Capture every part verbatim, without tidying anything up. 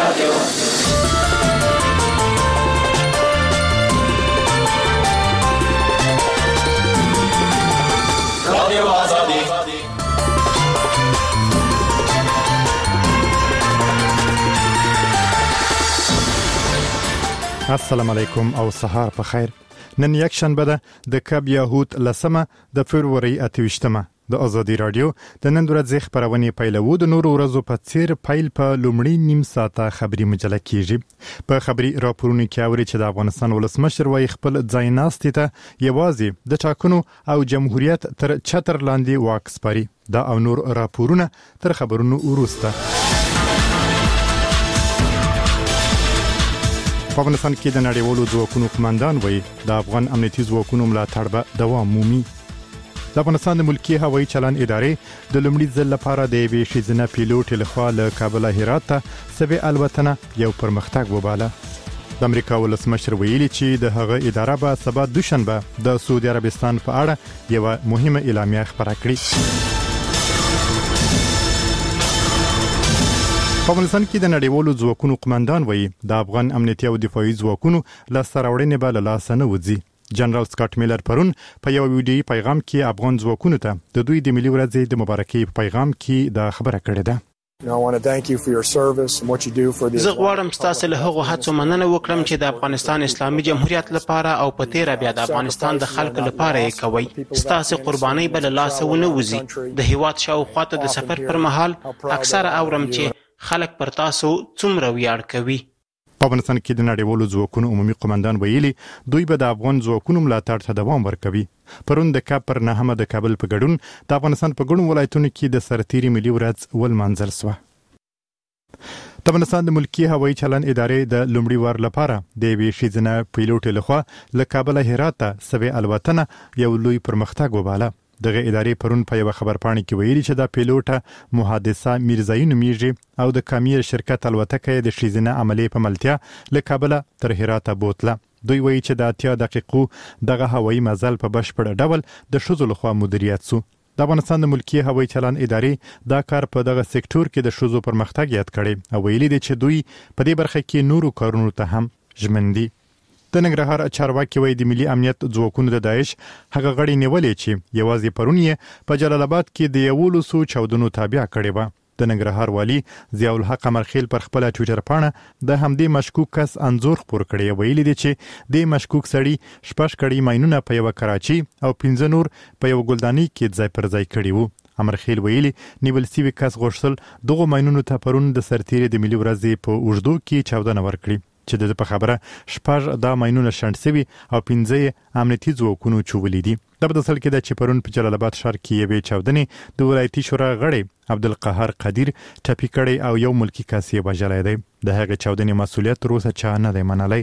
رادیو رادیو آزادی. السلام علیکم او سهار په خیر. نن یک شنبه ده د کب یاهود لسمه د فبروري اتویشتمه د آزادی رادیو د نن ورځې خبرونه پیلوو. د نورو ورځو په څیر پیل په لومړی نیم ساعته خبري مجله کیږي. په خبري راپورونو کې اوري چې د افغانستان ولسمشر وايي خپل ځای ناستې ته یوازې د ټاکنو او جمهوریت تر چتر لاندې واک سپاري. دا او نور راپورونه تر خبرونو وروسته. په افغانستان کې د نړیوالو ځواکونو قوماندان وایي د افغان امنیتي ځواکونو ملاتړ به دوام مومي. د افغانستان د ملکی هوایي چلند ادارې د لومړي ځل لپاره د یوې ښځینه پیلوټ لخوا له کابل هرات ته سوي الوتنه یو پرمختګ وباله. د امریکا ولسمشر ویلي چې د هغه اداره به سبا دوشنبه د سعودي عربستان په اړه یو مهمه اعلامیه خپره کړي. په افغانستان کې د نړیوالو ځواکونو قوماندان وایي د افغان امنیتي او دفاعي ځواکونو لاسته راوړنې به له لاسه نه وځي. جنرال سکاټ میلر پرون په یو ویډیویي پیغام کې افغان ځواکونو ته د دوی د ملي ورځې د مبارکۍ په پیغام کې دا خبره کړې ده. زه غواړم ستاسو له هغو هڅو مننه وکړم چې د افغانستان اسلامي جمهوریت لپاره او په تیره بیا د افغانستان د خلکو لپاره یې کوي. ستاسو قربانۍ به له لاسه ونه وځي. د هیواد شاوخوا ته د سفر پر مهال اکثره اورم چې خلک پر تاسو څومره ویاړ کوي. په افغانستان کې د نړیوالو ځواکونو عمومي قوماندان ویلي دوی به د افغان ځواکونو ملاتړ ته دوام ورکوي. پرون د کاپ پر نهمه د کابل په ګډون د افغانستان په ګڼو ولایتونو کې د سرتیري ملي ورځ ولمانځل شوه. د افغانستان د ملکی هوایي چلند ادارې د لومړي وار لپاره د یوې ښځینه پیلوټ لخوا له کابل هرات ته سوي الوتنه یو لوی پرمختګ وباله. دغه ادارې پرون په یو خبرپاڼه کې ویلي چې د پیلوټه محادثه میرزايي نومیږي او د کامیر شرکت الوتکه د ښځینه عملي په ملتیا له کابل تر هرات بوتله. دوی وایي چې د اتیا دقیقو دغه هوایي مزل په بشپړ ډول د ښځو لخوا مدیریت شو. د افغانستان د ملکی هوایي چلند ادارې دا کار په دغه سکتور کې د ښځو پرمختګ یاد کړي او ویلي دي چې دوی په دې برخه کې نورو کارونو ته هم ژمن دي. د ننګرهار چارواکي وایي د ملي امنیت ځواکونو د داعش هغه غړي نیولې چې یوازې پرون یې په جلال آباد کې د یولسو چاودنو تابع کړي وه. د ننګرهار والی ضیاء الحق قمرخیل پر خپل ټویټر پاڼه د همدې مشکوک کس انځور خپور کړی. ویلي دی چې د مشکوک سړي شپږ کړي ماینونه په یو کراچي او پنځه نور په یو ګلداني کې ځای پر ځای کړي وو. قمرخیل ویلي نیول سوي کس غوښتل دغه ماینونو ته پرون د سرتیري د ملي ورځې په اوږدو کې چاودنه ورکړي چې د په خبره شپږ دا ماینونه شنډ سوي او پنځه امنیتي ځواکونو چولې دي. د بدسل کې د چې پرون په جلال آباد ښار کې یوې چاودنې د ولایتي شورا غړی عبدالقهار قدیر ټپي کړی او یو ملکی کس یې وژلی دی. د هغې چاودنې مسؤلیت تر اوسه چا نه دی منلی.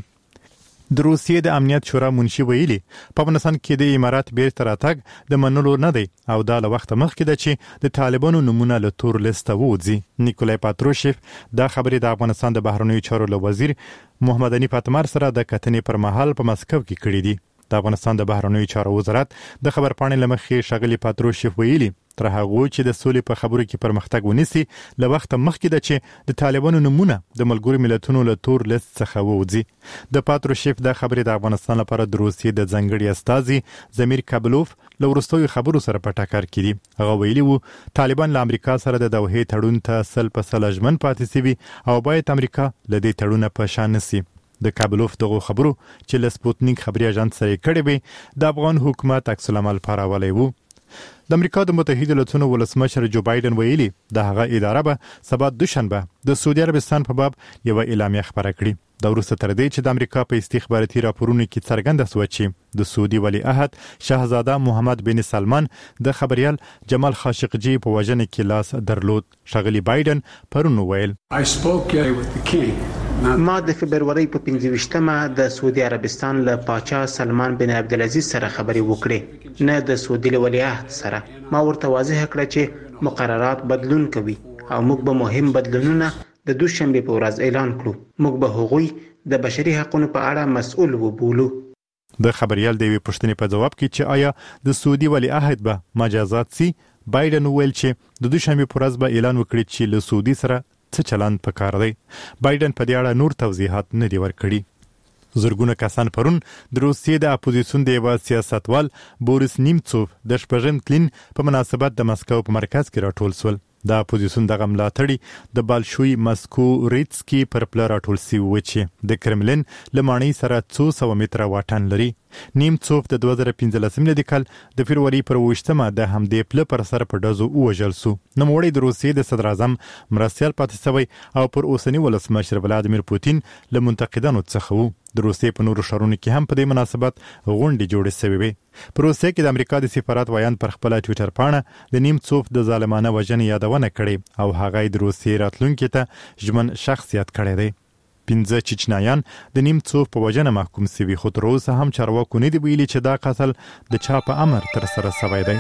د روسیې د امنیت شورا منشي ویلي په افغانستان کې د امارات بیرته راتګ د منلو نه دی او دا له وخته مخکې ده چې د طالبانو نومونه له تور لیسته ووځي. نیکولای پاتروشیف دا خبرې د افغانستان د بهرنیو چارو له وزیر محمد علي پاتمر سره د کتنې پر مهال په مسکو کې کړي دي. د افغانستان د بهرنیو چارو وزارت د خبرپاڼې له مخې ښاغلي پاتروشیف ویلي تر هغه چې د سولې په خبرو کې پرمختګ ونیسي له وخت مخکې ده چې د طالبانو نمونه د ملګرو ملتونو له تور لیست څخه ووځي. د پاتروشیف د خبرې د افغانستان لپاره د روسیې د ځانګړي استازي زمیر کابلوف له وروستیو خبرو سره په ټکر کې دي. هغه ویلي وو طالبان له امریکا سره د دوحې تړون ته سل په سل ژمن پاتې سوي او باید امریکا له دې تړونه په شا نشي. د کابلوف دغه خبرو چې له سپوتنیک خبري اژانس سره کړي وي د افغان حکومت عکس العمل پاراولی وو. د امریکا د متحده ایالاتونو ولسمشر جو بایدن ویلي د هغه اداره به سبا دوشنبه د سعودي عربستان په باب یو اعلامیه خپره کړي. دا وروسته تر دې چې د امریکا په استخباراتي راپورونو کې څرګنده شوه چې د سعودي ولیعهد شاهزاده محمد بن سلمان د خبريال جمال خاشقجي په وژنه کې لاس درلود. ښاغلي بایدن پرون ویل ما د فبروري په پنځه ویشتمه د سعودي عربستان له پاچا سلمان بن عبدالعزیز سره خبرې وکړې، نه د سعودي ولیعهد سره. ما ورته واضح کړ چې مقررات بدلون کوي او موږ به مهم بدلونونه د دوشنبه په ورځ اعلان کړو. موږ به هغوی د بشري حقوقو په اړه مسؤل وبولو. د خبريال د وی پښتنې په جواب کې چې آیا د سعودي ولیعهد به مجازات سي، بایدن ویل چې د دوشنبه په ورځ به اعلان وکړي چې له سعودي سره څه چلند پکار دی. بایدن په دې اړه نور توضیحات نه دی ورکړي. زرګونه کسان پرون د روسیې د اپوزیسیون د یو سیاستوال بوریس نیمڅوف د شپږم تلین په مناسبت د مسکو په مرکز کې راټول سول. د اپوزیسیون دغه ملاتړي د بالشوي مسکو ریتسکي پر پله راټول سوي و چې د کرملین له ماڼۍ سره څو سوه متره واټن لري. نیمڅوف د دوه زره پنځلسم د کال د فبروري پر اوویشتمه د همدې پله پر سر په ډزو ووژل سو. نوموړی د روسیې د صدر اعظم مرستیال پاتې سوی او پر اوسني ولسمشر ولادیمیر پوتین له منتقدانو څخه و. د روسیې په نورو ښارونو کې هم په دې مناسبت غونډې جوړې سوې وې. په روسیې کې د امریکا د سفارت ویاند پر خپله ټویټر پاڼه د نیمڅوف د ظالمانه وژنې یادونه کړې او هغه د روسیې راتلونکي ته ژمن شخصیت کړی دی. پنځه چچنایان د نیمڅوف په وژنه محکوم سوي، خو تر اوسه هم چارواکو نه دي ویلي چې دا قتل د چا په امر ترسره سوی دی.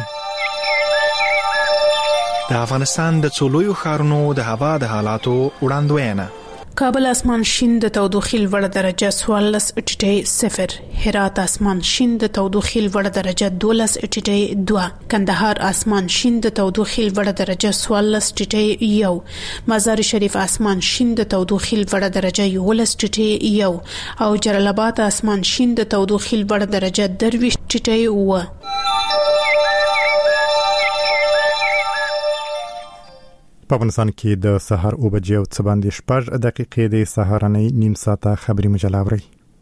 د افغانستان د څو لویو ښارونو د هوا د حالاتو وړاندوینه. کابل اسمان شین د تودوخې لوړه درجه څوارلس ټیټې صفر، هرات اسمان شین د تودوخې لوړه درجه دولس ټیټې دوه، کندهار اسمان شین د تودوخې لوړه درجه څوارلس ټیټې یو، مزار شریف اسمان شین د تودوخې لوړه درجه یولس ټیټې یو او جلال آباد اسمان شین د تودوخې لوړه درجه درویشت ټیټې و. په افغانستان کې د سهار اوه بجې او څه باندې شپږ دقیقې د سهارنۍ نیم ساعته خبري مجله اورئ.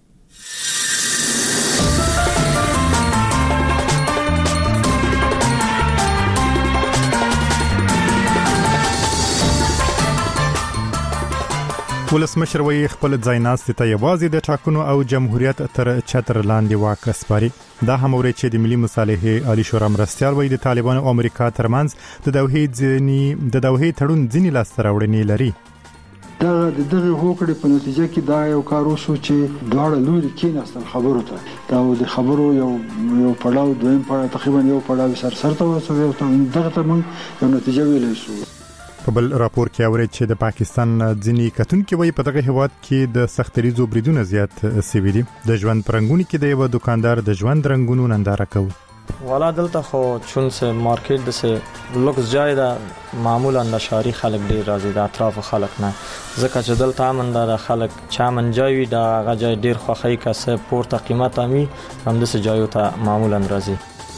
ولسمشر وایي خپل ځایناستي ته یوازې د ټاکنو او جمهوریت تر چتر لاندې واک سپاري. دا هم اوري چې د ملي مصالحې عالی شورا مرستیال وایي د طالبانو او امریکا ترمنځ د دوحې ځینی د دوحې تړون ځینی لاسته راوړنې لري. دا د دغه هوکړې په نتیجه کې دا یو کار وشو چې دواړه لوري کېناستل خبرو ته. دا د خبرو یو یو پړاو دویم پړاو تقریبا یو پړاو سر سر ته ورسوي او دغه ته موږ یو نتیجه ویلی شو. په بل راپور کې اوري چې د پاکستان ځینی کتونکو وایي په دغه هیواد کې د سختریزو بریدونو زیات سوي دي. د ژوند پرنګونی کې د یو دکاندار د ژوند رنگونو ننداره کوي. والا دلته خو چون سه مارکیټ د سه لوکس جای دا معمولا د شهري خلک ډیر راځي، د اطراف خلک نه، ځکه چې دلته امن د خلک چا من جای وي دا غجای ډیر خوخی کسه پورته قیمت امي هم د سه جایو ته معمولا راځي.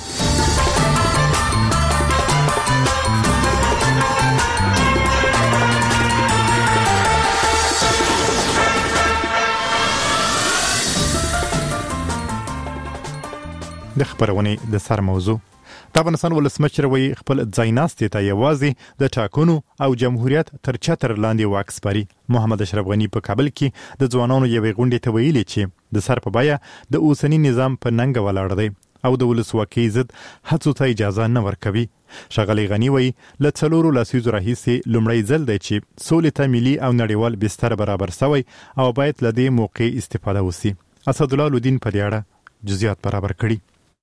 د خبرونې د سر موضوع د افغانستان ولسمشر وایي خپل ځایناستي ته یوازې د ټاکنو او جمهوریت تر چتر لاندې واک سپاري. محمد اشرف غنی په کابل کې د ځوانانو یوې غونډې ته ویلي چې د سر په بیه د اوسنی نظام په ننګ ولاړ دی او د ولسواکۍ ضد هڅو ته اجازه نه ورکوي. ښاغلی غنی وایي له څلورو لسیزو راهیسې لومړی ځل دی چې سولې ته ملي او نړیوال بستر برابر سوی او باید له دې موقع استفاده وسی. اسدالله لودین په دې اړه جزئیات برابر کړي.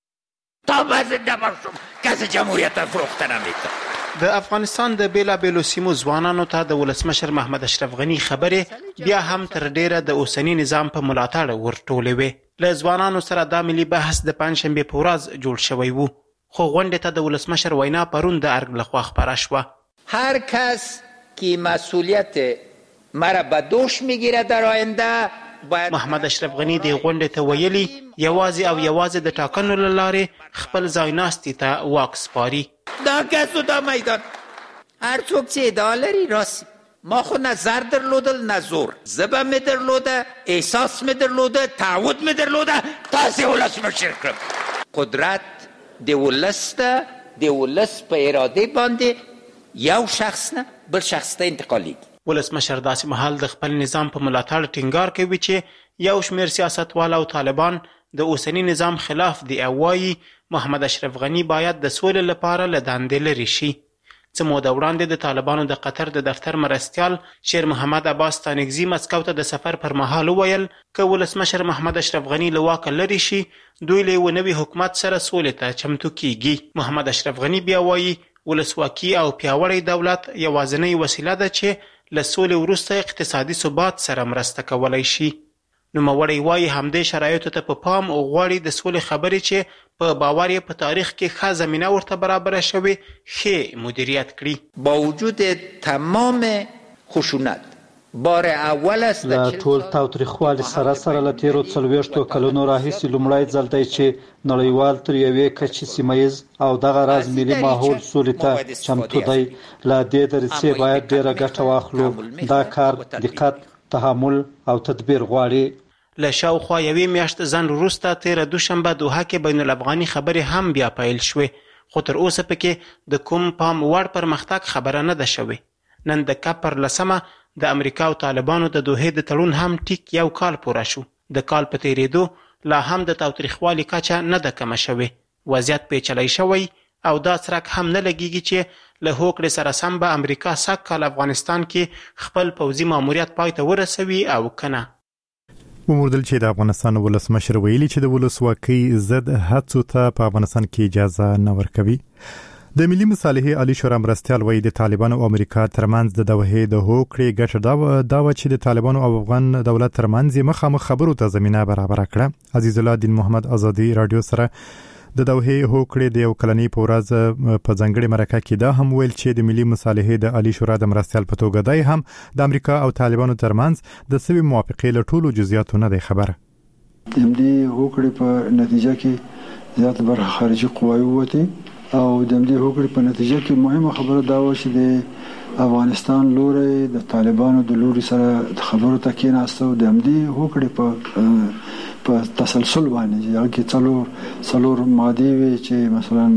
تا زنده باشم کسی جمهوریت فروخته نمیده. د افغانستان د بیلا بیلو سیمو ځوانانو ته د ولسمشر محمد اشرف غنی خبرې بیا هم تر ډیره د اوسنی نظام په ملاتړ ورټولې وې. له ځوانانو سره دا ملي بحث د پنجشنبې په ورځ جوړ شوی وو، خو غونډې ته د ولسمشر وینا پرون د ارګ لخوا خپره شوه. هر کس که مسئولیت مرا به دوش میگیره در آینده محمد اشرف غنی د غونډې ته ویلي یوازې او یوازې د ټاکنو له لارې خپل ځایناستي ته واک سپاري. دا کسو دا میدان هر څوک چې ادعا لري راسي. ما خو نه زر درلودل نه زور، زبه می درلوده، احساس می درلوده، تعهد می درلوده، تاسې ولسمشر کړم. قدرت د ولس ته د ولس په اراده باندې یو شخص نه بل شخص ته انتقالیږي. ولسمشر داسې مهال د خپل نظام په ملاتړ ټینګار کوي چې یو شمېر سیاستوال او طالبان د اوسنی نظام خلاف دي او وایي محمد اشرف غنی باید د سولې لپاره له دندې لرې شي. څه موده وړاندې د طالبانو د قطر د دفتر مرستیال شیر محمد عباس ستانکزي مسکو ته د سفر پر مهال وویل که ولسمشر محمد اشرف غنی له واکه لرې شي دوی له یوه نوي حکومت سره سولې ته چمتو کیږي. محمد اشرف غنی بیا وایي ولسواکي او پیاوړی دولت یوازینۍ وسیله ده چې له سولې وروسته اقتصادي ثبات سره مرسته کولی شي. نوموړی وایي همدې شرایطو ته په پام غواړي د سولې خبرې چې په باور یې په تاریخ کې ښه زمینه ورته برابره شوې ښې مدیریت کړي. با وجود تمام خشونت بار اول است له ټول تاوتریخوالي سره سره له تیرو څلوېښتو کلونو راهیسې لومړی ځل دی چې نړیوال تر یوې کچې سیمه ییز او دغه راز ملي ماحول سولې ته چمتو دی. له دې دریڅې باید ډېره ګټه واخلو. دا کار دقت، تحمل او تدبیر غواړي. له شاوخوا یوې میاشتې ځنډ وروسته تېره دوشنبه دوحه کې بین الافغاني خبرې هم بیا پیل شوې، خو تر اوسه پکې د کوم پام وړ پرمختګ خبره نه ده شوې. نن د کپ پر لسمه د امریکا او طالبانو د دوحې د تړون هم ټیک یو کال پوره شو. د کال په تېرېدو لا هم د تاوتریخوالي کچه نه ده کمه شوې. وضعیت پیچلی شوی او دا څرک هم نه لګیږي چې له هوکړې سره سم به امریکا سږ کال افغانستان کې خپل پوځي ماموریت پای ته ورسوي او کنه. وموندل چې د افغانستان ولسمشر ویلي چې د ولسواکۍ ضد هڅو ته په افغانستان کې اجازه نه ورکوي. د ملي مصالحې عالی شورا مرستیال وایي د طالبانو او امریکا ترمنځ د دوحې د هوکړې ګټه دا و چې د طالبانو او افغان دولت ترمنځ مخامخ خبرو ته زمینه برابر کړه. عزیز الله دین محمد آزادی رادیو سره د دوحې هوکړې د یو کلنۍ په ورځ په ځانګړي مرکه کې دا هم ویل چې د ملي مصالحې د عالی شورا د مرستیال په توګه دی هم د امریکا او طالبانو ترمنځ د سوي موافقې له ټولو جزئیاتو نه دی خبر. د دې هوکړې په نتیجه کې زیات برخه خارجي قواوې وته او د دې هوکړې په نتیجه کې مهمه خبره دا و چې د افغانستان لوري د طالبانو د لوري سره خبرو ته کېناستو. د دې هوکړې په په تسلسل باندې یو کې څلور څلور ماده وي چې مثلا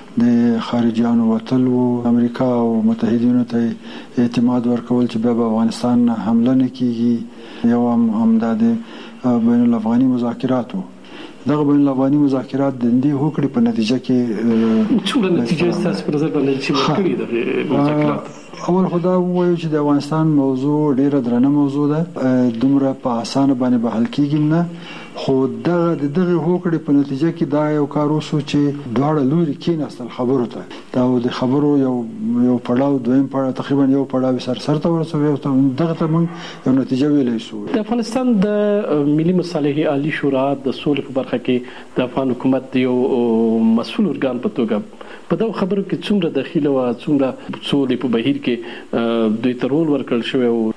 د خارجيانو وتل او امریکا او متحدینو ته اعتماد ورکول چې به افغانستان حمله نه کیږي. یو هم همداد بین الافغاني مذاکرات وو. دغه بین الافغاني مذاکرات د دې هوکړې په نتیجه کې څومره نتیجه تاسو پر ځای باندې چې ورکړي د مذاکرات؟ اول خدا وایو چې د افغانستان موضوع ډیره درنه موضوع ده، دومره په اسانه باندې به حل کیږي نه، خو دغه دغه هوکړې په نتیجه کې دا یو کار وشو چې دواړه لوري کېناستل خبرو ته. دا د خبرو یو یو پړاو دویم پړاو تقریبا یو پړاو سر سر ته ورسوي او دغه ته موږ یو نتیجه ویلای شو. د افغانستان د ملي مصالحې عالی شورا د سولې په برخه کې د افغان حکومت یو مسؤل ارګان په توګه په دا خبرو کې څومره دخیله او څومره سولې په بهیر کې دوی ته رول ورکړل شوی او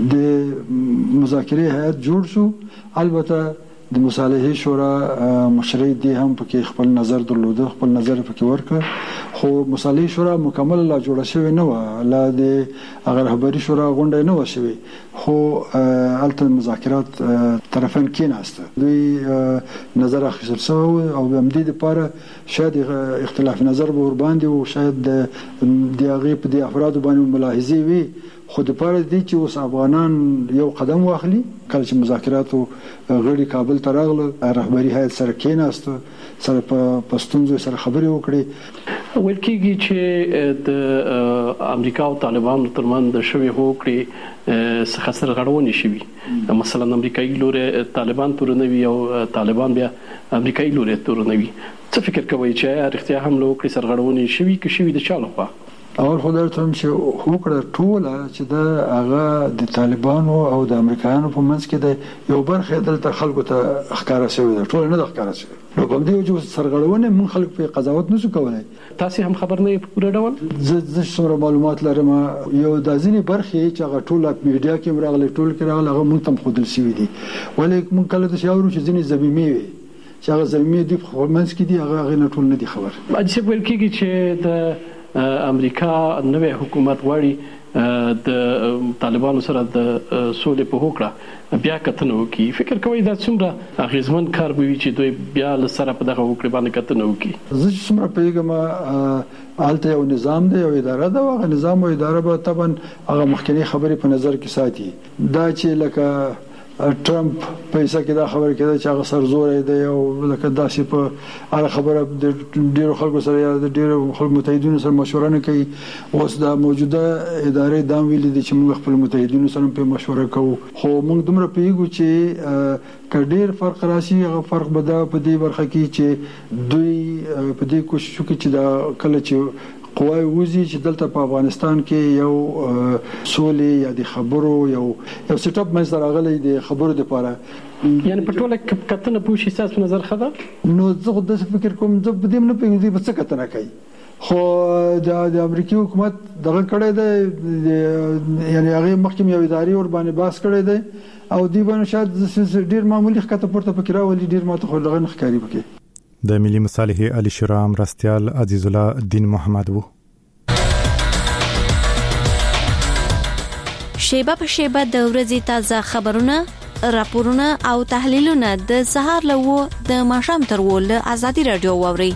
د مذاکرې هیئت جوړ شو. البته د مصالحې شورا مشري دي هم پکې خپل نظر درلوده، خپل نظر پکې ورکړ، خو مصالحې شورا مکمل لا جوړه شوی نه و، لا د هغه رهبري شورا غونډه نه و شوی، خو الته مذاکرات طرفین کېناسته، دوی نظر اخیستل شوی او د دې لپاره شاید اختلاف نظر به ور باندې او شاید د هغه په د افراد باندې ملاحظه وي، خو د پاره دي چې اوس افغانان یو قدم واخلي. کله چې مذاکراتو غړي کابل ته راغله، رهبري هیئت سره کېناسته، سره په پښتونځو سره خبرې وکړي. ویل کېږي چې د امریکا او طالبانو ترمنځ د شوی هوکړې څخه سرغړونې شوي، مثلا امریکایي لوري طالبان تورنوي او طالبان بیا امریکایي لوري تورنوي. څه فکر کوئ چې اړتیا هم له هوکړې سرغړونې شوي که شوي د چا لخوا؟ اول خو درته هم چې هوکړه ټوله چې د هغه د طالبانو او د امریکایانو په منځ کې د یو برخه دلته خلکو ته ښکارا شوی ده، ټوله نه ده ښکارا شوی. نو په دې وجه سرغړونه مون خلک په قضاوت نشو کولای. تاسو هم خبر نه په پوره ډول؟ زه زه څومره معلومات لرم یو د ځینې برخې چې هغه ټوله میډیا کې مرغلي ټول کې راغله هغه مونږ تم خودل شوی دي، ولې مونږ کله د شاورو چې ځینې زمینی وي چې هغه زمینی دی په منځ کې دي، هغه هغه ټول نه دي خبر. اجازه ویل کېږي چې د امریکا نوې حکومت غواړي د طالبانو سره د سولې په هوکړه بیا کتنه وکړي. فکر کوئ دا څومره اغیزمن کار به وي چې دوی بیا له سره په دغه هوکړې باندې کتنه وکړي؟ زه څومره پیغام هلته یو نظام دی، یو اداره ده، هغه نظام او اداره به طبعا هغه مخکنی خبرې په نظر کې ساتي. دا چې لکه ټرمپ پیسې کې دا خبره کېده چې هغه سرزوري دی او لکه داسې په هغه خبره د ډیرو خلکو سره یا د ډیرو خلکو متحدینو سره مشوره نه کوي. اوس دا موجوده ادارې دا ویل دي چې موږ خپل متحدینو سره په مشوره کوو، خو موږ دومره پیګو چې کډیر فرق راشي. هغه فرق به دا په دې برخه کې چې دوی په دې کوشش کوي چې دا کله چې قوای وزي چې دلته په افغانستان کې یو سولې یا د خبرو یو یو سیټ اپ مې سره غلې د خبرو لپاره، یعنی په ټوله کتنه پوښي تاسو نظر خدا. نو زه د فکر کوم زه په دې نه پیږم چې څه کتنه کوي، خو د امریکای حکومت دغه کړی دی یعنی هغه مخکې یو اداري ور باندې باس کړی دی او دی باندې شاید ډیر معمولی ښکته پورته پکې راولي ډیر ماته خو لغه نخکاری پکې د ملي مصالحې علي شرام راستیال عزیز الله الدین محمد وو. شیبه په شیبه د ورځې تازه خبرونه، راپورونه او تحلیلونه د سهار لوو د ماښام تر ول ازادي رادیو ووري.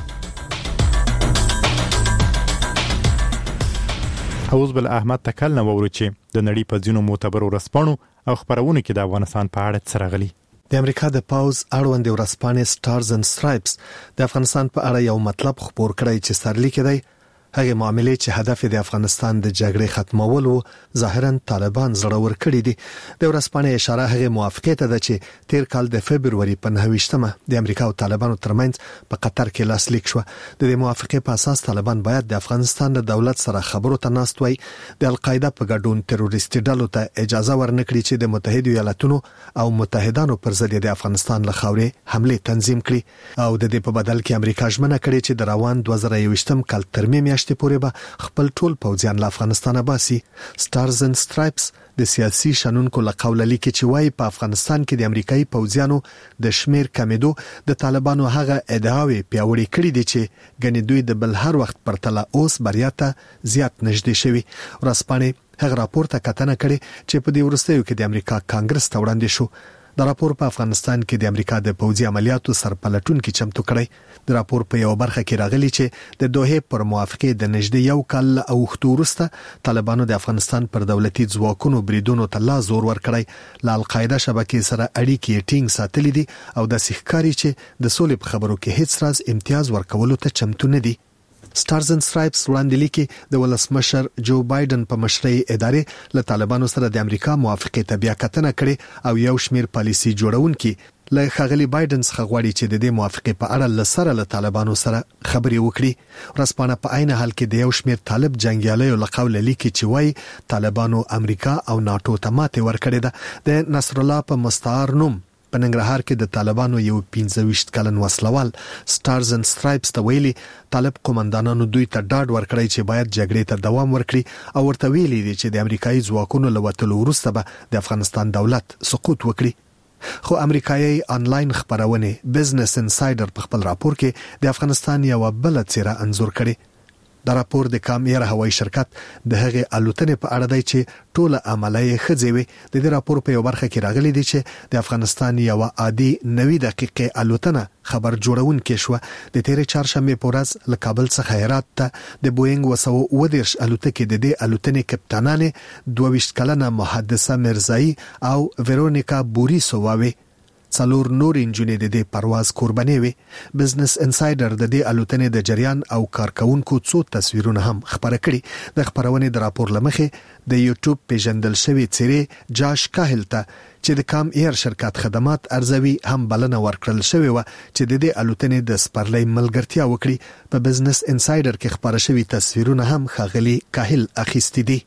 اوس بل احمد تکل نو ورو چې د نړۍ په ځینو معتبرو رسپانو او خبرونه کې د افغانستان په اړه څه راغلي. د امریکا د پاوز اړوند ورسپانې سټارز اند سټرایپس د افغانستان په اړه یو مطلب خبر کړی چې سرلیک دی هغه معاملې چې هدف د افغانستان د جګړې ختمول وو ظاهرا طالبان زړور کړی دي. د ورسپانې اشاره هغه موافقه ته ده چې تیر کال د فبرवरी په نهه د امریکا او طالبانو ترمنځ په قطر کې لاسلیک شو. د دې موافقه په اساس طالبان باید د افغانستان د دولت سره خبرو ته ناست وي، د القاعده په ګډون تروریستي ډلو ته اجازه ورنکړي چې د متحده ایالاتونو او متحدانو پر ضد د افغانستان له خاورې حمله تنظیم کړي او د دې په بدل کې امریکا ژمنه کړې چې د روان دوه زره یوویشتم کال تر میاشتې پورې به خپل ټول پوځیان له افغانستانه باسي. سټارز اند سټرایپس د سیاسي شنونکو له قوله لیکي چې وايي په افغانستان کې د امریکایي پوځیانو د شمیر کمیدو د طالبانو هغه ادعاوې پیاوړې کړې دي چې ګنې دوی د بل هر وخت پرتله اوس بریا ته زیات نږدې شوي. ورسپانې هغه راپور ته کتنه کړې چې په دې وروستیو کې د امریکا کانګرس ته وړاندې شو. د راپور په افغانستان کې د امریکا د پوځي عملیاتو سرپلټونکو چمتو کړی. د راپور په یو برخه کې راغلی چې د دوحه پر موافقه د نږدې یو کال او وختورسته طالبانو د افغانستان پر دولتي ځواکونو بریدونو ته لا زور ورکړی. ل القاعده شبکې سره اړیکې ټینګ ساتلې دي او د سحکاري چې د سولې په خبرو کې هیڅ راز امتیاز ورکولو ته چمتو نه دي. سټارز اند سټرایپس وړاندې لیکي د ولسمشر جو بایدن په مشرۍ ادارې له طالبانو سره د امریکا موافقه ته بیا کتنه کړي او یو شمیر پالیسي جوړونکي له خغلی بایدن څخه غواړي چې د دې موافقه په اړه لسره له طالبانو سره خبري وکړي. ورسپانه په عین حال کې د یو شمیر طالب جنگیالیو له قوله لیکي چې وايي طالبانو امریکا او ناتو ته ماته ورکړې ده. د نصر الله په مستعار نوم په ننګرهار کې د طالبانو یو پنځه ویشت کلن وسلوال سټارز اند سټرایپس ته ویلي طالب قومندانانو دوی ته ډاډ ورکړی چې باید جګړې ته دوام ورکړي او ورته ویلي دي چې د امریکایي ځواکونو له وتلو وروسته به د افغانستان دولت سقوط وکړي. خو امریکایي انلاین خبرونه بزنس انسایډر په خپل راپور کې د افغانستان یو بل څیره انزور کړي. دا راپور د کام ایر هوایي شرکت د هغه الوتنې په اړه دی چې ټوله عملیه خځوي. د دې راپور په یو برخه کې راغلي دي چې د افغانستان یو عادي نوي دقیقې الوتنه خبر جوړون کې شو. د تیرې چهارشنبه په ورځ له کابل څخه هرات ته د بوئنګ وسو ودیرش الوتکې د دې الوتنې کپټانانه دوه ویشت کلنه محدثه مرزایی او ویرونیکا بوریسووا څلور نور انجنیر د دې پرواز قرباني وي. بزنس انسایډر د دې الوتنې د جریان او کارکونکو څو تصویرونه هم خبره کړي. د خبرونې د راپور لمخې د یوټیوب پیژندل شوی څیرې جاش کاهل ته چې د کام ایر شرکت خدمات ارزوي هم بلنه ورکړل شوی و چې د دې الوتنې د سپرلۍ ملګرتیا وکړي. په بزنس انسایډر کې خبره شوی تصویرونه هم خغلی کاهل اخیستي دي.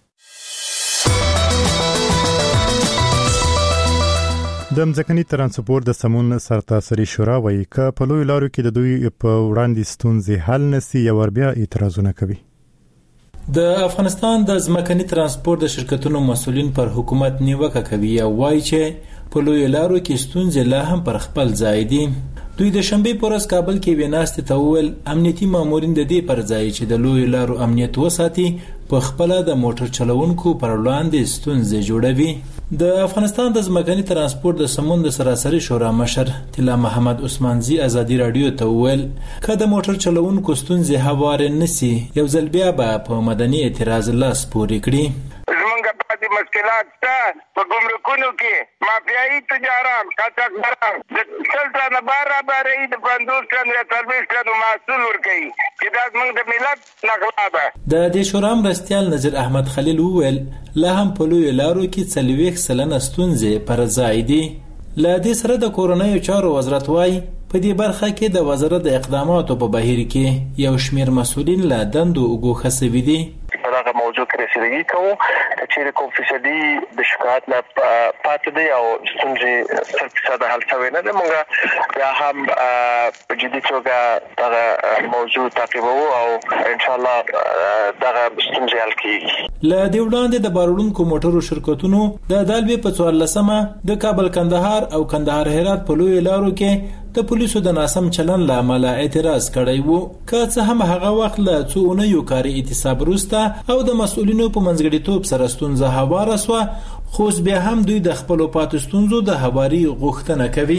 د مځکني ترانسپورت د سمون سرتاسري شورا وایي چې په لوی لارو کې د دوی په وړاندې ستونزې حل نشي یا ور بیا اعتراضونه کوي. د افغانستان د ځمکني ترانسپورت د شرکتونو مسولین پر حکومت نیوکه کوي او وایي چې په لوی لارو کې ستونزې لا هم پر خپل ځای دي. دوی د شنبه په ورځ کابل کې ویناست ته وویل امنیتي مامورین د دې پر ځای چې د لوی لارو امنیت وساتي په خپل د موټر چلوونکو پر وړاندې ستونزې جوړوي. د افغانستان د ځمکني ترانسپورت د سمون د سراسري شورا مشر طلا محمد عثمانزي ازادي رادیو ته وویل چې د موټر چلوونکو ستونزې هوار نسی یو ځل بیا په مدني اعتراض لاس پورې کړي. مشکلات ته په ګمرکونو کې مافیایي تجاران قاچاقبران د څلته نه بارا بارې د پندوس ټن یا څلوېښت ټن محصول ورکوي چې دا زموږ د ملت نغلا ده. د دې شورا مرستیال نظیر احمد خلیل وویل لا هم په لویو لارو کې څلوېښت سلنه ستونزې پر ځای دي. له دې سره د کورنیو چارو وزارت وايي په دې برخه کې د وزارت د اقداماتو په بهیر کې یو شمیر مسؤلین له دندو وګوښه شوي دي. هغه موضوع موضوع کې رسیدګي کوو چې کوم فیصدي د شکایت نه پاتې دی او ستونزې صد فیصد حل شوی نه ده. موږ بیا هم په جدي توګه دا موضوع تعقیبوو او ان شاء الله دا ستونزې حل کیږي. له دې وړاندې د بارولونکو موټرو شرکتونو د دالبي په څوارلسمه د کابل کندهار او کندهار هرات په لوی لارو کې د پولیسو د ناسم چلن لامل اعتراض کړی وو. که څه هم هغه وخت له څو اونیو کاري اعتصاب وروسته او د مسؤلینو په منځګړیتوب سره ستونزه هواره سوه، خو بیا هم دوی د خپلو پاتې ستونزو د هواري غوښتنه کوي.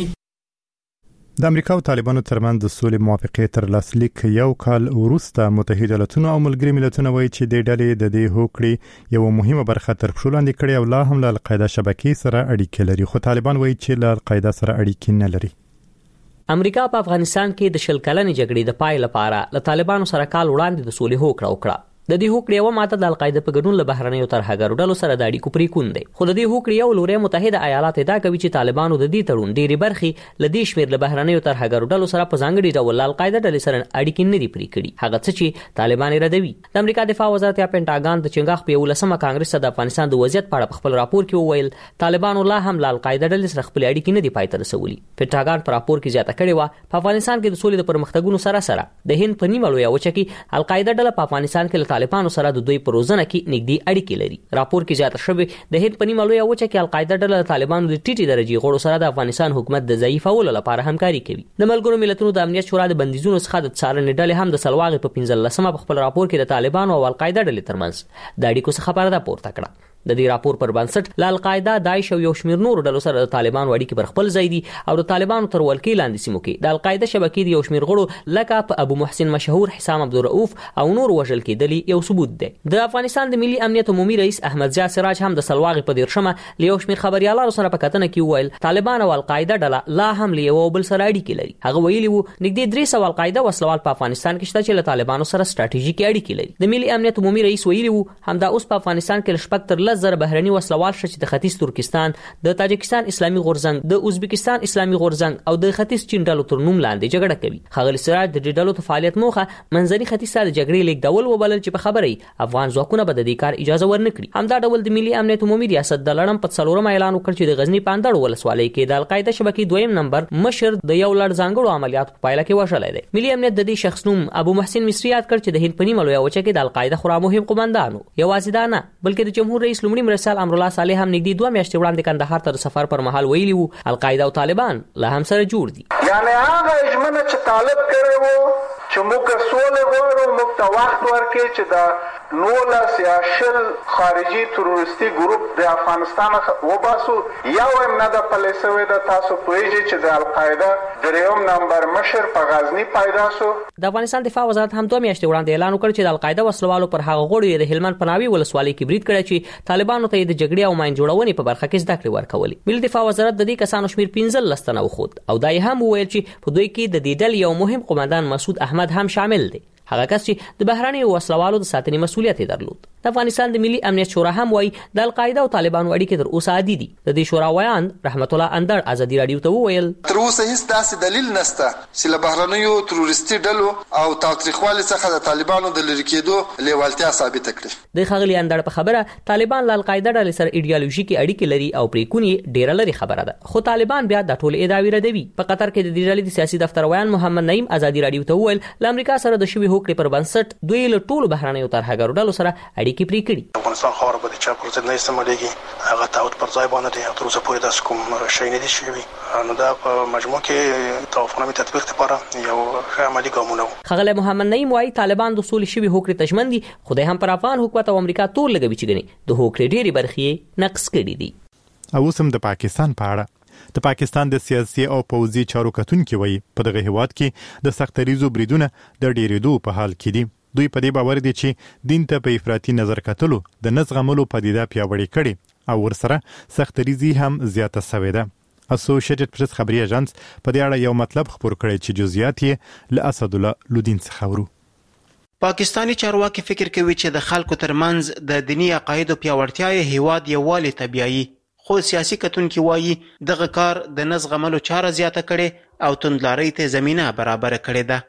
د امریکا او طالبانو ترمنځ د سولې موافقې تر لاسلیک یو کال وروسته متحده ایالاتونو او ملګري ملتونه وایي چې د ډلې د دې هوکړې یو مهمه برخه تر پښو لاندې کړې او لا هم له القاعده شبکې سره اړیکې لري، خو طالبان وایي چې له القاعده سره اړیکې نه لري. امریکا په افغانستان کې د شل کلنې جګړې د پای لپاره له طالبانو سره کال وړاندې د سولې هوکړه وکړه. د دې هوکړې یو ماده د القاعده په ګډون له بهرنیو ترهګرو ډلو سره د اړیکو پرې کون دی، خو د دې هوکړې یو لوري متحده ایالات ادعا کوي چې طالبانو د دې تړون ډېری برخې له دې شمېر له بهرنیو ترهګرو ډلو سره په ځانګړي ډول له القاعده ډلې سره اړیکې نه دي پرې کړي، هغه څه چې طالبان یې ردوي. د امریکا دفاع وزارت یا پینټاګان د چنګاخ په یولسمه کانګرس د افغانستان د وضعیت په اړه په خپل راپور کې وویل طالبانو لا هم له القاعده ډلې سره خپل اړیکې نه دي پای ته رسولي. پینټاګان په راپور کې زیاته کړې و په افغانستان کې د سولې د پرمختګونو سره سره د هند په نیمه لویه وچه کې القاعده ډله په افغانستان کې له طالبانو سره د دوی په روزنه کې نږدې اړیکې لري. راپور کې زیاته شوی د هند په نیمه لویه وچه کې القاعده ډله د طالبانو د ټیټې درجې غړو سره د افغانستان حکومت د ضعیفولو لپاره همکاري کوي. د ملګرو ملتونو د امنیت شورا د بندیزونو څخه د څارنې ډلې هم د سلواغې په پنځلسمه په خپل راپور کې د طالبانو او القاعده ډلې ترمنځ د اړیکو څخه پرده پورته کړه. د دې راپور پر بنسټ له القاعده، داعش او یو شمېر نورو ډلو سره د طالبانو اړیکې پر خپل ځای دي او د طالبانو تر ولکې لاندې سیمو کې د القاعده شبکې د یو شمېر غړو لکه په ابو محسن مشهور، حسام عبدالرؤف او نور وژل کېدلي یو ثبوت دی. د افغانستان د ملي امنیت عمومي رئیس احمد ضیاء سراج هم د سلواغې په دیرشمه له یو شمېر خبريالانو سره په کتنه کې وویل طالبان او القاعده ډله لا هم له یو بل سره اړیکې لري. هغه ویلي وو نږدې درې سوه القاعده وسلوال په افغانستان کې شته چې له طالبانو سره ستراتیژیکي اړیکې لري. د ملي امنیت عمومي رئیس ویلي وو همدا اوس په افغانستان کې شپږ تر لس زره بهرني وسلوال شته چې د ختیځ ترکستان، د تاجکستان اسلامي غورځنګ، د ازبکستان اسلامي غورځنګ او د ختیځ چین ډلو تر نوم لاندې جګړه کوي. ښاغلي سراج د دې ډلو د فعالیت موخه منځني ختیځ ته د جګړې لیږدول وبلل چې په خبرې افغان ځواکونه به د دې کار اجازه ورنکړي. همدا ډول د ملي امنیت عمومي ریاست د لړم په څلورم اعلان وکړ چې د غزنی پاندړ ولسوالۍ کې د القاعده شبکې دویم نمبر مشر د یو لړ ځانګړو عملیاتو په پایله کې وشلای دی. ملي امنیت د دې شخص نوم ابو محسن مصری یاد کړ چې د هند په نیمه لویه وچه کې د القاعده خورا مهم قوماندانو. یوازې دا نه بلکې د جمهور رئیس لومړي مرسل امرالله صالح هم نږدې دوه میاشتې وړاندې کندهار ته د سفر پر مهال ویلي وو القاعده او طالبان له هم سره جوړ دي. یعنی هغه اجمنه چې طالب کړی وو چې موږ سولې غواړو، موږ ته وخت ورکړي چې د نولس یا شل خارجي تروریستي ګروپ د افغانستان وباسو. یو هم نه ده پلې سوې ده. تاسو پوهیږئ چې د القاعده درېیم نمبر مشر په غزني پیدا سو. د افغانستان دفاع وزارت هم دوه میاشتې وړاندې اعلان وکړ چې د القاعده وسلوالو پر هغه غړو د هلمند په ناوې ولسوالۍ کې برید کړی چې طالبانو ته د جګړې او ماین جوړونې په برخه کې زده کړې ورکولې. ملي دفاع وزارت د دې کسانو شمېر پنځلس تنه وښود او دا یې هم وویل چې په دوی کې د دې ډلې یو مهم قومندان مسعود احمد هم شامل دی، هغه کس چې د بهرنیو وسلوالو د ساتنې مسؤلیت یې درلود. د افغانستان د ملي امنیت شورا هم وایي د القاعده او طالبانو اړیکې تر اوسه عادي دي. د دې شورا ویان رحمت الله اندړ ازادي رادیو ته وویل تر اوسه هیڅ داسې دلیل نشته چې له بهرنیو تروریستي ډلو او تاوتریخوالي څخه د طالبانو د لرې کېدو لیوالتیا ثابته کړي. د ښاغلي اندړ په خبره طالبان له القاعده ډلې سره ایډیالوژیکي اړیکې لري او پرې کونی ډیره لري خبره ده، خو طالبان بیا د ټول ادعاوی ردوي. په قطر کې د دې ډلې د سیاسي دفتر ویان محمد نعیم ازادي رادیو ته وویل له امریکا سره د شوی هوکړې پر بنسټ دوی له ټولو بهرنیو ترهګرو ډلو سره اړیکې پرې کړي. افغانستان خاور به د چا پر ضد نه استعمالېږي، هغه تعهد پر ځای باندې دی. تر اوسه پورې داسې کوم شی نه دي شوي، نو دا په مجموع کې توافقنامې تطبیق لپاره یو ښه عملي ګامونه وو. ښاغلی محمد نعیم وایي طالبان د سولې شوي هوکړې ته ژمن دي، خو دی هم پر افغان حکومت او امریکا تور لګوي چې ګنې د هوکړې ډېرې برخې یې نقض کړي دي. او اوس هم د پاکستان په اړه د پاکستان د سیاسي او پوځي چارو کتونکي وایي په دغه هیواد کې د سختریزو بریدونه د ډېرېدو په حال کې دي. دوی په دې باور دي چې دین ته په افراطي نظر کتلو د نزغملو پدیده پیاوړې کړي او ورسره سختریزي هم زیاته شوې ده. اسوسییټډ پریس خبري اژانس په دې اړه یو مطلب خبر کړی چې جزئیات یې له اسد الله لودین څخه ورو. پاکستانی چارواکي فکر کوي چې د خلکو ترمنځ د دینی عقایدو پیاوړتیا یې هیواد یووالي ته بیایي، خو سیاسي کتونکي وایي دغه کار د نزغملو چاره زیاته کړي او توندلارۍ ته زمینه برابر کړې ده.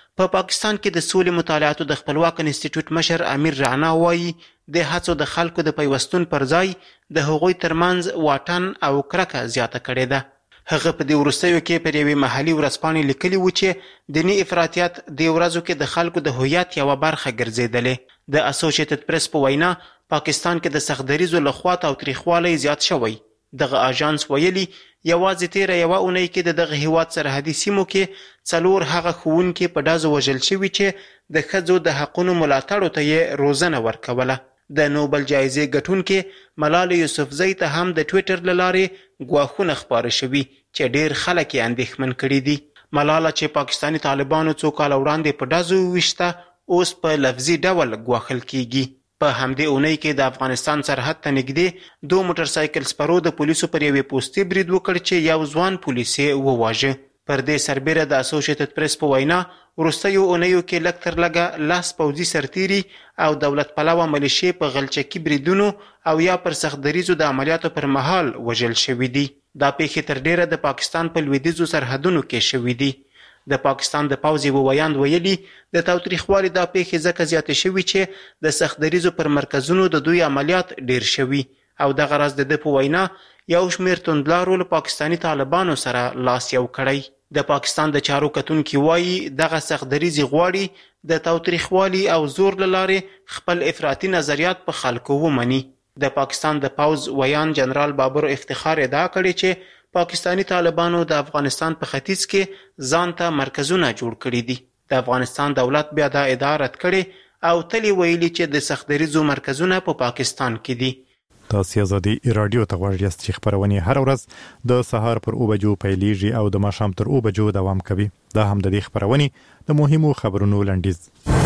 په پا پاکستان کې د سولې مطالعاتو د خپلواک انسټیټیوټ مشر امیر رانا وایي د هڅو د خلکو د پیوستون پر ځای د هغوی ترمنځ واټن او کرکه زیاته کړې ده. هغه په دې وروستیو کې پر یوې محلي ورځپاڼې لیکلي و چې دیني افراطیت د ورځو کې د خلکو د هویت یوه برخه ګرځېدلې. د اسوسییټډ پریس په وینا پاکستان کې د سختدریزو له خوا تاوتریخوالی زیات شوی. دغه اژانس ویلي یوازې تیره یوه اونۍ کې د دغه هیواد سرحدي سیمو کې څلور هغه ښوونکي په ډزو وژل شوي چې د ښځو د حقونو ملاتړو ته یې روزنه ورکوله. د نوبل جایزې ګټونکې ملالۍ یوسفزۍ ته هم د ټویټر له لارې ګواښونه خپاره شوي چې ډېر خلک یې اندېښمن کړي دي. ملاله چې پاکستاني طالبانو څو کاله وړاندې په ډزو وویشته اوس په لفظي ډول ګواښل کیږي. په همدې اونۍ کې د افغانستان سرحد ته نږدې دو موټر سایکل سپرو د پولیسو پر یوې پوستې برید وکړ چې یو ځوان پولیس یې وواژه. پر دې سربیره د اسوسییټډ پریس په وینا وروستیو اونیو کې لږ تر لږه لس پوځي سرتیري او دولت پلوه ملیشې په غلچکي بریدونو او یا پر سختدریزو د عملیاتو پر مهال وژل شوي دي. دا پیښې تر ډیره د پاکستان په لویدیځو سرحدونو کې شوي دي. د پاکستان د پوځ یو ویاند ویلي د تاوتریخوالي دا پیښې ځکه زیاتې شوي چې د سختدریزو پر مرکزونو د دوی عملیات ډیر شوي او دغه راز د ده په وینا یو شمېر توندلارو له پاکستاني طالبانو سره لاس یو کړی. د پاکستان د چارو کتونکي وایي دغه سختدریزي غواړي د تاوتریخوالي او زور له لارې خپل افراطي نظریات په خلکو ومني. د پاکستان د پوځ ویان جنرال بابر افتخار ادعا کړې چې پاکستاني طالبانو د افغانستان په ختیځ کې ځان ته مرکزونه جوړ کړي دي. د افغانستان دولت بیا دا ادعا رد کړې او تل ویلي چې د سختدریزو مرکزونه په پاکستان کې دي. تاسو آزادي رادیو ته غواړئ چې خبرونه هر ورځ د سهار پر او بجو پیلیږي او د ماښام تر او بجو دوام کوي. دا هم د دې خبرونه د مهمو خبرونو لنډیز.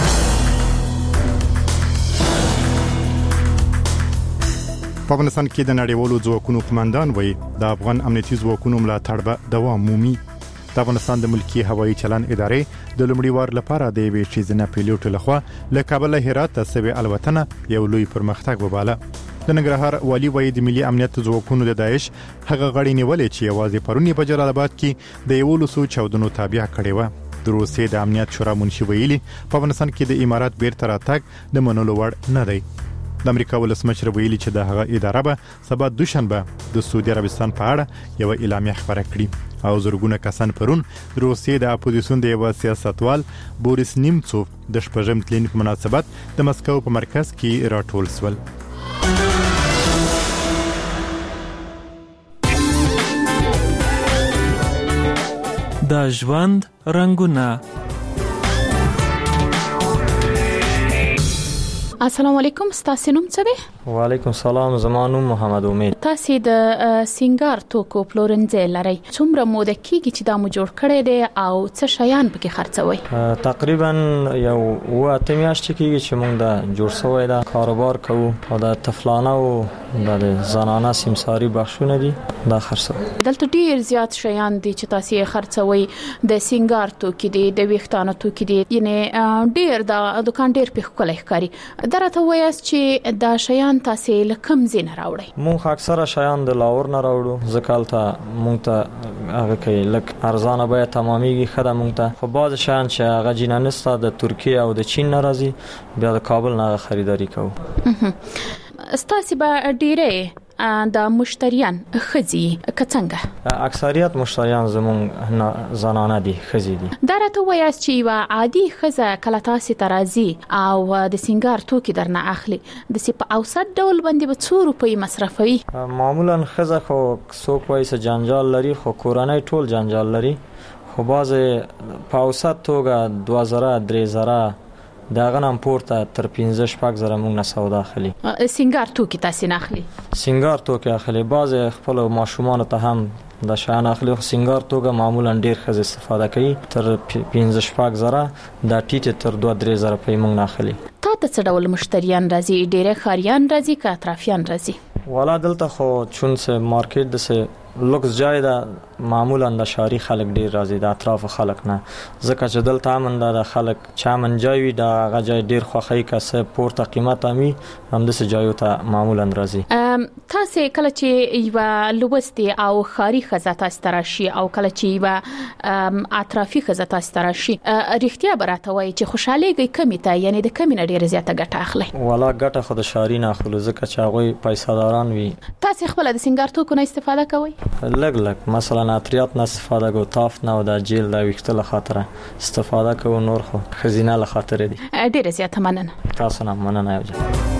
په افغانستان کې د نړیوالو ځواکونو قوماندان وایي د افغان امنیتي ځواکونو ملاتړ به دوام مومي. د افغانستان د ملکی هوایي چلن ادارې د لومړي وار لپاره د یوې ښځینه پیلوټ لخوا له کابل هرات ته سوي الوتنه یو لوی پرمختګ وباله. د ننګرهار والي وایي د ملي امنیت ځواکونو د داعش هغه غړي نیولې چې یوازې پرونی په جلال آباد کې د یو لسو چاودنو تابع کړي و. د روسیې د امنیت شورا منشي ویلي په افغانستان کې د امارات بیرته راتګ د منلو وړ نه دی. د امریکا ولسمشر ویلي چې د هغه اداره به سبا دوشنبه د سعودي عربستان په اړه یو اعلامیه خبره کړي او زرګونه کسان پرون د روسیې د اپوزیسیون د یو سیاستوال بوریس نیمڅوف د شپږم تلین په مناسبت د مسکو په مرکز کې راټول شول. د ژوند رنگونه. السلام علیکم، ستاسو نوم څه دی؟ وعلیکم السلام، زما نوم محمد امید. تاسو د سینګار توکو پلورنځي لري، څومره موده کیږي چې دا مو جوړ کړی دی او څه شیان پکې خرڅوي؟ تقریبا یو و اته میاشتې کیږي چې موږ دا جوړ شوی دا کاروبار کوو او د طفلانه او د زنانه سمساری بخښونه دي دا خرڅوي. دلته ډیر زیات شیان دي چې تاسو یې خرڅوي. د سینګار توکي دي، د ویښتانو توکي دي، یعنی ډیر دا دکان ډیر په ښکلي ښکاري. درته وایاست چې دا شیان تاسو له کوم ځای نه راوړئ؟ مونږ اکثره شیان د لاور نه راوړو. ځکه مونږ ته هغه کې لږ ارزانه به تمامېږي خدای مونږ ته. خو بعض شیان چې هغه جینانسته د ترکیه او د چین نه راځي بیا د کابل نه خریداري کوو. ستاسو به ډیره د مشتریان خزي کڅنګه؟ اکثریت مشتریان زمون زنانه دي، خزي دي. دا راته وایاست چې یو عادي خزه کله تاسو ته راځي او د سینګار توکي درنه اخلي د سی په اوسط ډول باندې به څو روپۍ مصرفوي؟ معمولا خزه خو څوک وایي چې جنجال لري، خو کورنۍ ټول جنجال لري. خو باز په اوسط توګه دوه زره درې زره داغه نام پورته تر پنځه شپږ زره موږ نه سودا اخلي. سینګار توکي تاسو نه اخلي؟ سینګار توکي اخلي. باز خپل ماشومان ته هم د شان اخلي. سینګار توګه معمولا ډیر خزه استفاده کوي. تر پنځه شپږ زره د ټیټ تر دوه درې زره په موږ نه اخلي. تا ته څه ډول مشتریان راځي؟ ډیره خاریان راځي که اطرافیان راځي؟ والا دلته خو چون سه مارکیټ د سه لوکس جای دا معمولا د شهري خلک ډیر راځي د اطراف خلک نه ځکه چې دلته امن د خلک چا من جاوي د غجای ډیر خوخی کسه پورته قیمت امي هم د سجایو ته معمولا راځي. تاسو کله چې یو لوبستي او خاري خزه تاسو تراشي او کله چې یو اطرافي خزه تاسو تراشي رښتیا براته وای چې خوشاليږي کمی ته یعنی د کمی نه ډیر زیاته ګټه اخلي. ولا ګټه خو د شهري نه اخلو ځکه چې هغه پیسې داران وي. تاسو خپل د سنگار توکو نه استفاده کوئ؟ لګ لګ مثلا عطریات نه استفاده کو تاف نه او د جیل د وختله خاطره استفاده کو نور خو خزینه له خاطر دي. ډیر زیاته مننه. تاسو نه مننه.